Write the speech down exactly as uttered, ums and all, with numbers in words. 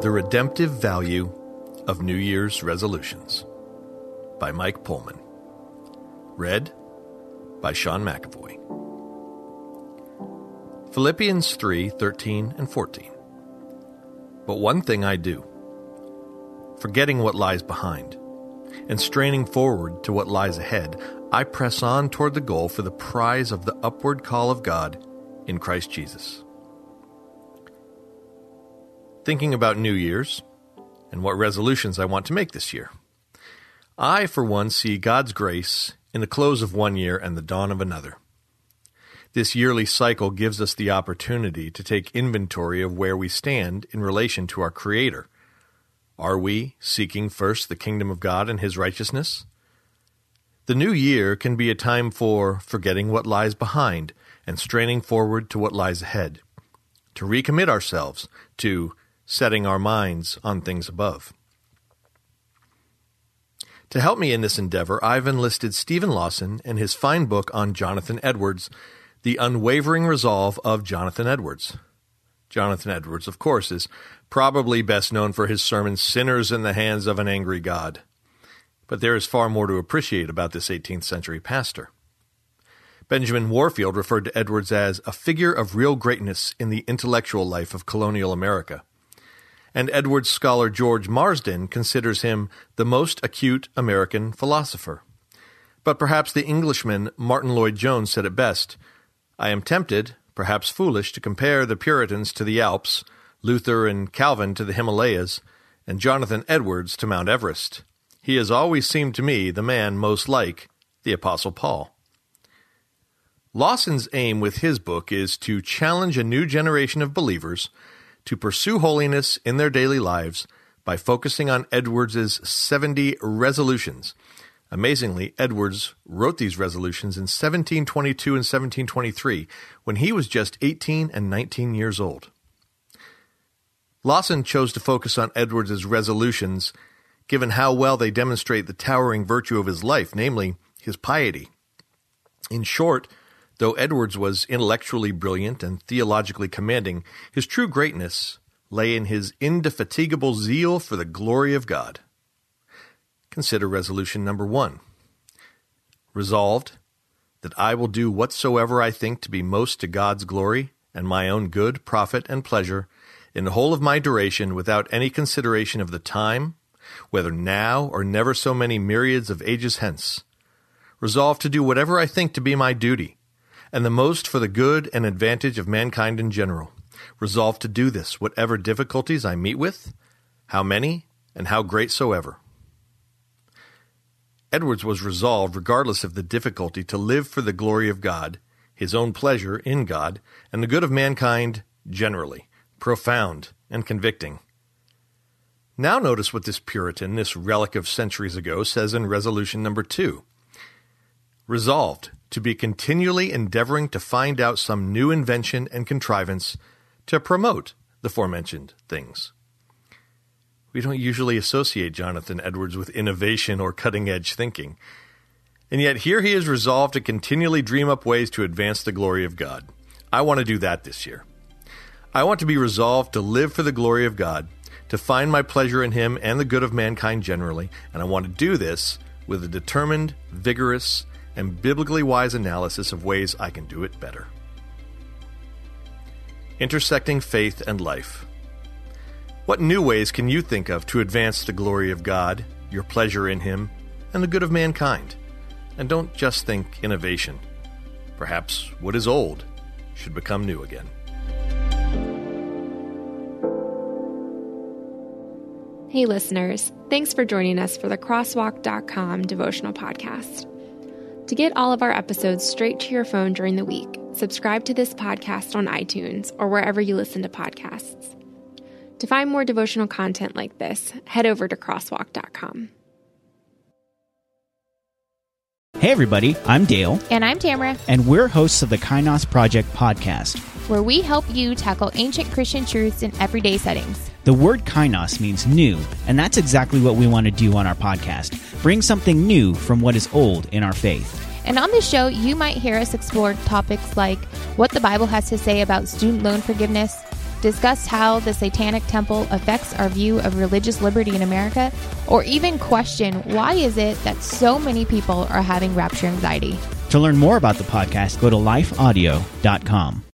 The Redemptive Value of New Year's Resolutions by Mike Pullman. Read by Sean McAvoy. Philippians three, thirteen and fourteen. But one thing I do, forgetting what lies behind, and straining forward to what lies ahead, I press on toward the goal for the prize of the upward call of God in Christ Jesus. Thinking about New Year's and what resolutions I want to make this year. I, for one, see God's grace in the close of one year and the dawn of another. This yearly cycle gives us the opportunity to take inventory of where we stand in relation to our Creator. Are we seeking first the kingdom of God and His righteousness? The new year can be a time for forgetting what lies behind and straining forward to what lies ahead, to recommit ourselves to setting our minds on things above. To help me in this endeavor, I've enlisted Stephen Lawson and his fine book on Jonathan Edwards, The Unwavering Resolve of Jonathan Edwards. Jonathan Edwards, of course, is probably best known for his sermon, Sinners in the Hands of an Angry God. But there is far more to appreciate about this eighteenth century pastor. Benjamin Warfield referred to Edwards as a figure of real greatness in the intellectual life of colonial America. And Edwards scholar George Marsden considers him the most acute American philosopher. But perhaps the Englishman Martin Lloyd-Jones said it best, I am tempted, perhaps foolish, to compare the Puritans to the Alps, Luther and Calvin to the Himalayas, and Jonathan Edwards to Mount Everest. He has always seemed to me the man most like the Apostle Paul. Lawson's aim with his book is to challenge a new generation of believers to pursue holiness in their daily lives by focusing on Edwards' seventy resolutions. Amazingly, Edwards wrote these resolutions in seventeen twenty-two and seventeen twenty-three, when he was just eighteen and nineteen years old. Lawson chose to focus on Edwards' resolutions, given how well they demonstrate the towering virtue of his life, namely his piety. In short, though Edwards was intellectually brilliant and theologically commanding, his true greatness lay in his indefatigable zeal for the glory of God. Consider resolution number one. Resolved that I will do whatsoever I think to be most to God's glory and my own good, profit, and pleasure in the whole of my duration without any consideration of the time, whether now or never so many myriads of ages hence. Resolved to do whatever I think to be my duty, and the most for the good and advantage of mankind in general. Resolved to do this, whatever difficulties I meet with, how many and how great soever. Edwards was resolved, regardless of the difficulty, to live for the glory of God, his own pleasure in God, and the good of mankind generally, profound and convicting. Now notice what this Puritan, this relic of centuries ago, says in resolution number two. Resolved to be continually endeavoring to find out some new invention and contrivance to promote the aforementioned things. We don't usually associate Jonathan Edwards with innovation or cutting-edge thinking. And yet here he is resolved to continually dream up ways to advance the glory of God. I want to do that this year. I want to be resolved to live for the glory of God, to find my pleasure in Him and the good of mankind generally, and I want to do this with a determined, vigorous, and biblically wise analysis of ways I can do it better. Intersecting faith and life. What new ways can you think of to advance the glory of God, your pleasure in Him, and the good of mankind? And don't just think innovation. Perhaps what is old should become new again. Hey listeners, thanks for joining us for the crosswalk dot com devotional podcast. To get all of our episodes straight to your phone during the week, subscribe to this podcast on iTunes or wherever you listen to podcasts. To find more devotional content like this, head over to crosswalk dot com. Hey everybody, I'm Dale. And I'm Tamara. And we're hosts of the Kainos Project podcast, where we help you tackle ancient Christian truths in everyday settings. The word kainos means new, and that's exactly what we want to do on our podcast. Bring something new from what is old in our faith. And on this show, you might hear us explore topics like what the Bible has to say about student loan forgiveness, discuss how the Satanic Temple affects our view of religious liberty in America, or even question why is it that so many people are having rapture anxiety. To learn more about the podcast, go to life audio dot com.